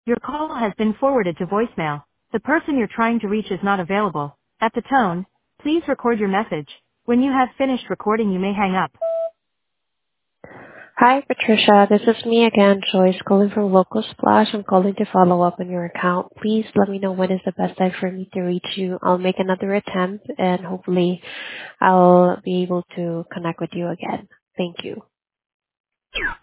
Your call has been forwarded to voicemail. The person you're trying to reach is not available. At the tone, please record your message. When you have finished recording, you may hang up. Hi, Patricia. This is me again, Joyce, calling from Local Splash. I'm calling to follow up on your account. Please let me know when is the best time for me to reach you. I'll make another attempt and hopefully I'll be able to connect with you again. Thank you.